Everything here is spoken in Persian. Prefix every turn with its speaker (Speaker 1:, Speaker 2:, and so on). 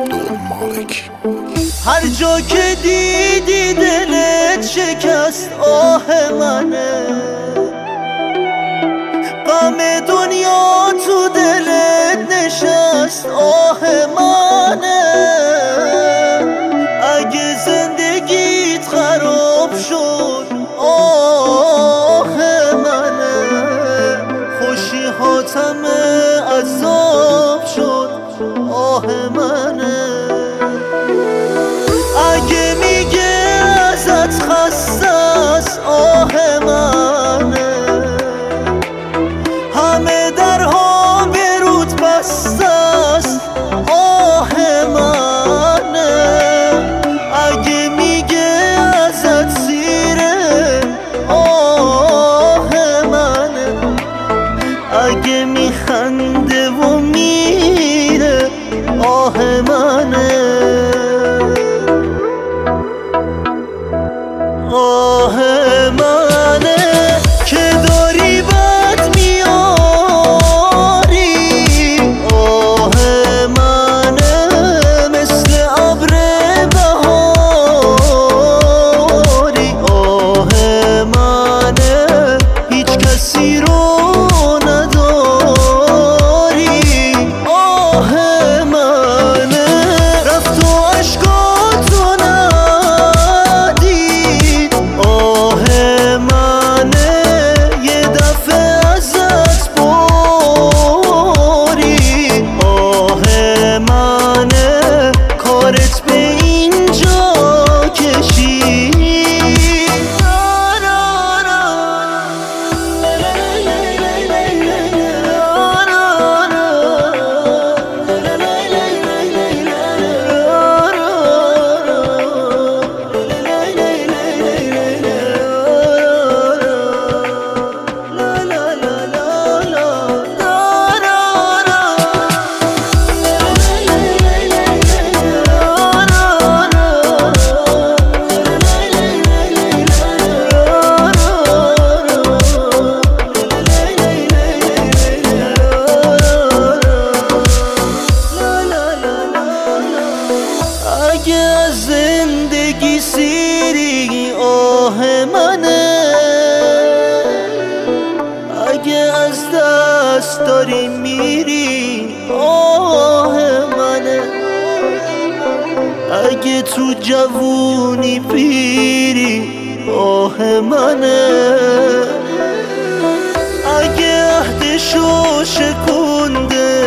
Speaker 1: مالک.
Speaker 2: هر جا که دیدی دلت شکست آه منه، غم دنیا تو دلت نشست آه منه. اگه زندگیت خراب شد آه منه، خوشی حاتم عذاب شد آه منه. اگه میگه ازت خسته است آه منه، همه درها به رود بسته است آه منه. اگه میگه ازت سیره آه منه، اگه میخنده و میره آه منه. آه منه که داری بد میاری، آه منه مثل ابر بهاری، آه منه هیچ کسی رو نداری، آه منه رفت و عشقاتو ندید، آه منه یه دفعه ازت برید، آه منه کارت به اینجا کشید. اگه از زندگی سیری آه منه، اگه از دست داری میری آه منه، اگه تو جوونی پیری آه منه، اگه عهدشو شکنده